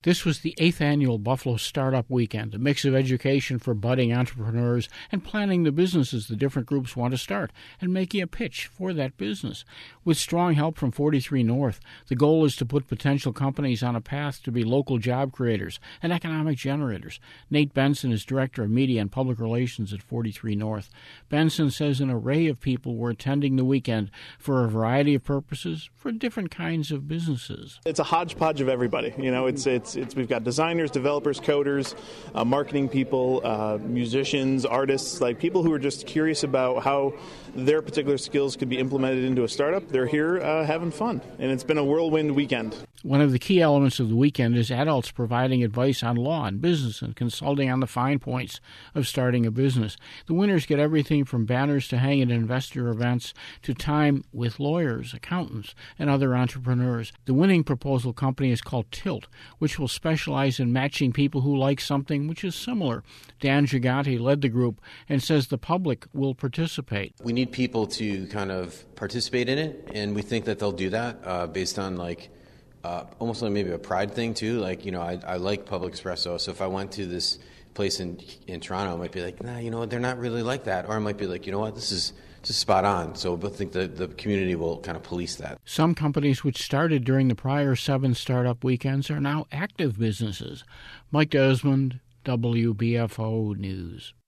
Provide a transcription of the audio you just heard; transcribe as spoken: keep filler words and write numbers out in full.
This was the eighth annual Buffalo Startup Weekend, a mix of education for budding entrepreneurs and planning the businesses the different groups want to start and making a pitch for that business. With strong help from forty-three North, the goal is to put potential companies on a path to be local job creators and economic generators. Nate Benson is Director of Media and Public Relations at forty-three North. Benson says an array of people were attending the weekend for a variety of purposes for different kinds of businesses. It's a hodgepodge of everybody. You know, it's it's It's, we've got designers, developers, coders, uh, marketing people, uh, musicians, artists, like people who are just curious about how their particular skills could be implemented into a startup. They're here uh, having fun, and it's been a whirlwind weekend. One of the key elements of the weekend is adults providing advice on law and business and consulting on the fine points of starting a business. The winners get everything from banners to hang at investor events to time with lawyers, accountants, and other entrepreneurs. The winning proposal company is called Tilt, which will specialize in matching people who like something which is similar. Dan Gigante led the group and says the public will participate. We need people to kind of participate in it, and we think that they'll do that uh, based on like uh, almost like maybe a pride thing too. Like, you know, I, I like Public Espresso, so if I went to this place in in Toronto, I might be like, nah, you know what, they're not really like that. Or I might be like, you know what, this is just spot on. So I think the, the community will kind of police that. Some companies which started during the prior seven startup weekends are now active businesses. Mike Desmond, W B F O News.